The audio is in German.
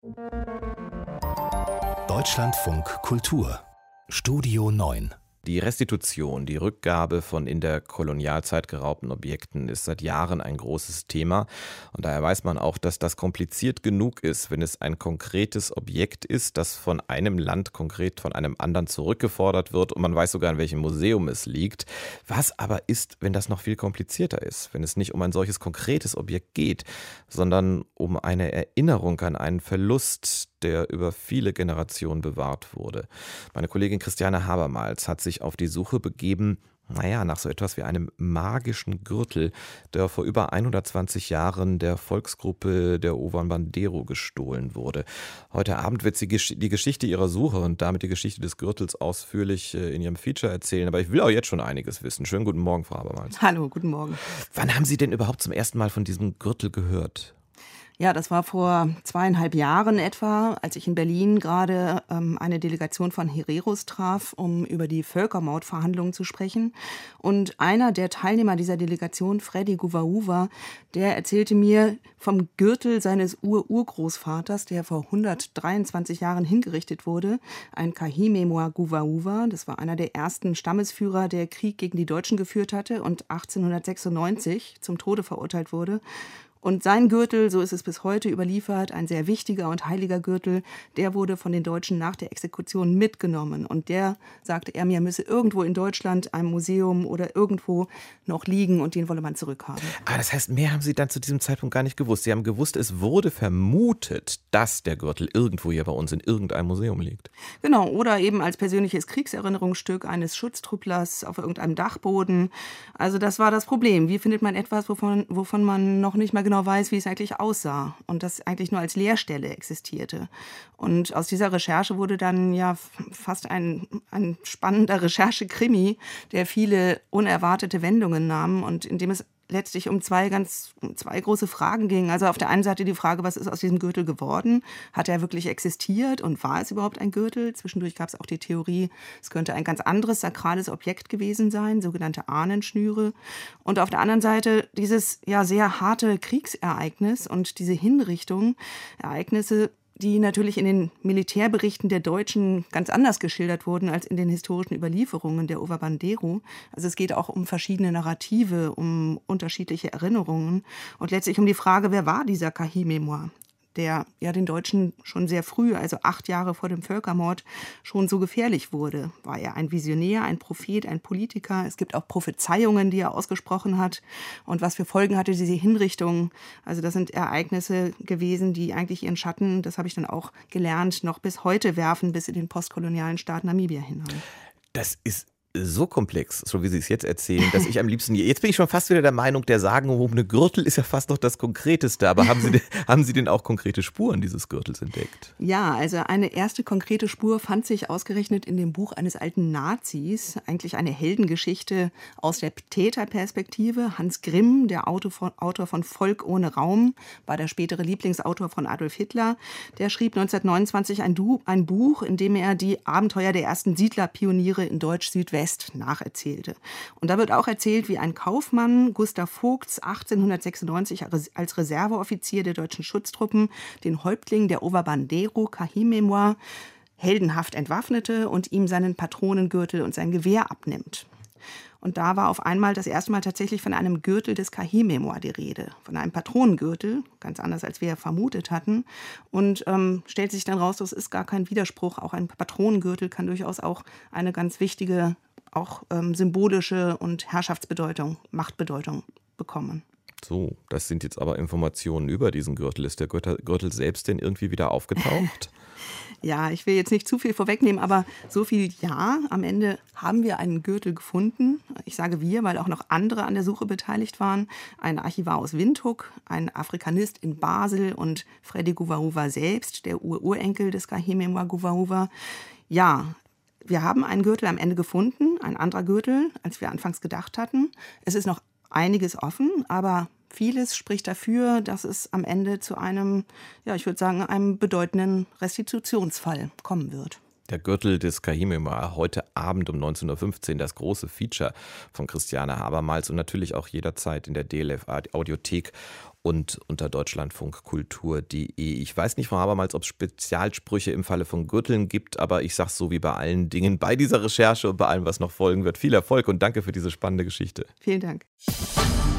Deutschlandfunk Kultur Studio 9. Die Restitution, die Rückgabe von in der Kolonialzeit geraubten Objekten ist seit Jahren ein großes Thema. Und daher weiß man auch, dass das kompliziert genug ist, wenn es ein konkretes Objekt ist, das von einem Land konkret von einem anderen zurückgefordert wird und man weiß sogar, in welchem Museum es liegt. Was aber ist, wenn das noch viel komplizierter ist, wenn es nicht um ein solches konkretes Objekt geht, sondern um eine Erinnerung an einen Verlust, der über viele Generationen bewahrt wurde. Meine Kollegin Christiane Habermals hat sich auf die Suche begeben, nach so etwas wie einem magischen Gürtel, der vor über 120 Jahren der Volksgruppe der Ovambandero gestohlen wurde. Heute Abend wird sie die Geschichte ihrer Suche und damit die Geschichte des Gürtels ausführlich in ihrem Feature erzählen. Aber ich will auch jetzt schon einiges wissen. Schönen guten Morgen, Frau Habermals. Hallo, guten Morgen. Wann haben Sie denn überhaupt zum ersten Mal von diesem Gürtel gehört? Ja, das war vor 2,5 Jahren etwa, als ich in Berlin gerade eine Delegation von Hereros traf, um über die Völkermordverhandlungen zu sprechen. Und einer der Teilnehmer dieser Delegation, Freddy Guvaouva, der erzählte mir vom Gürtel seines Urgroßvaters, der vor 123 Jahren hingerichtet wurde, ein Kahimemwa Guvaouva. Das war einer der ersten Stammesführer, der Krieg gegen die Deutschen geführt hatte und 1896 zum Tode verurteilt wurde. Und sein Gürtel, so ist es bis heute überliefert, ein sehr wichtiger und heiliger Gürtel, der wurde von den Deutschen nach der Exekution mitgenommen. Und der, sagte er mir, müsse irgendwo in Deutschland, einem Museum oder irgendwo noch liegen und den wolle man zurückhaben. Aber das heißt, mehr haben Sie dann zu diesem Zeitpunkt gar nicht gewusst. Sie haben gewusst, es wurde vermutet, dass der Gürtel irgendwo hier bei uns in irgendeinem Museum liegt. Genau, oder eben als persönliches Kriegserinnerungsstück eines Schutztrupplers auf irgendeinem Dachboden. Also das war das Problem. Wie findet man etwas, wovon man noch nicht mal genau weiß, wie es eigentlich aussah und das eigentlich nur als Leerstelle existierte. Und aus dieser Recherche wurde dann ja fast ein spannender Recherche-Krimi, der viele unerwartete Wendungen nahm und in dem es letztlich um zwei große Fragen ging. Also auf der einen Seite die Frage, was ist aus diesem Gürtel geworden? Hat er wirklich existiert und war es überhaupt ein Gürtel? Zwischendurch gab es auch die Theorie, es könnte ein ganz anderes sakrales Objekt gewesen sein, sogenannte Ahnenschnüre. Und auf der anderen Seite dieses sehr harte Kriegsereignis und diese Hinrichtung, Ereignisse, die natürlich in den Militärberichten der Deutschen ganz anders geschildert wurden als in den historischen Überlieferungen der Ovambandero. Also es geht auch um verschiedene Narrative, um unterschiedliche Erinnerungen und letztlich um die Frage, wer war dieser Kahimemwa, der ja den Deutschen schon sehr früh, also 8 Jahre vor dem Völkermord, schon so gefährlich wurde. War er ein Visionär, ein Prophet, ein Politiker? Es gibt auch Prophezeiungen, die er ausgesprochen hat. Und was für Folgen hatte diese Hinrichtung? Also das sind Ereignisse gewesen, die eigentlich ihren Schatten, das habe ich dann auch gelernt, noch bis heute werfen, bis in den postkolonialen Staat Namibia hinein. Das ist so komplex, so wie Sie es jetzt erzählen, dass ich am liebsten, jetzt bin ich schon fast wieder der Meinung, der sagenumwobene Gürtel ist ja fast noch das Konkreteste, aber haben Sie denn auch konkrete Spuren dieses Gürtels entdeckt? Ja, also eine erste konkrete Spur fand sich ausgerechnet in dem Buch eines alten Nazis, eigentlich eine Heldengeschichte aus der Täterperspektive. Hans Grimm, der Autor von Volk ohne Raum, war der spätere Lieblingsautor von Adolf Hitler. Der schrieb 1929 ein Buch, in dem er die Abenteuer der ersten Siedlerpioniere in Deutsch-Südwest nacherzählte. Und da wird auch erzählt, wie ein Kaufmann, Gustav Vogts, 1896 als Reserveoffizier der deutschen Schutztruppen den Häuptling der Ovambandero, Kahimemwa, heldenhaft entwaffnete und ihm seinen Patronengürtel und sein Gewehr abnimmt. Und da war auf einmal das erste Mal tatsächlich von einem Gürtel des Kahimemwa die Rede, von einem Patronengürtel, ganz anders als wir vermutet hatten. Und stellt sich dann raus, das ist gar kein Widerspruch. Auch ein Patronengürtel kann durchaus auch eine ganz wichtige, auch symbolische und Herrschaftsbedeutung, Machtbedeutung bekommen. So, das sind jetzt aber Informationen über diesen Gürtel. Ist der Gürtel selbst denn irgendwie wieder aufgetaucht? Ja, ich will jetzt nicht zu viel vorwegnehmen, aber so viel ja. Am Ende haben wir einen Gürtel gefunden. Ich sage wir, weil auch noch andere an der Suche beteiligt waren. Ein Archivar aus Windhoek, ein Afrikanist in Basel und Freddy Guvaouva selbst, der Urenkel des Kahimemwa Guvaouva. Ja, wir haben einen Gürtel am Ende gefunden, ein anderer Gürtel, als wir anfangs gedacht hatten. Es ist noch einiges offen, aber vieles spricht dafür, dass es am Ende zu einem, ich würde sagen, einem bedeutenden Restitutionsfall kommen wird. Der Gürtel des Kahimemwa, heute Abend um 19.15 Uhr, das große Feature von Christiane Habermals und natürlich auch jederzeit in der DLF Audiothek und unter deutschlandfunkkultur.de. Ich weiß nicht, Frau Habermals, ob es Spezialsprüche im Falle von Gürteln gibt, aber ich sage so wie bei allen Dingen bei dieser Recherche und bei allem, was noch folgen wird. Viel Erfolg und danke für diese spannende Geschichte. Vielen Dank.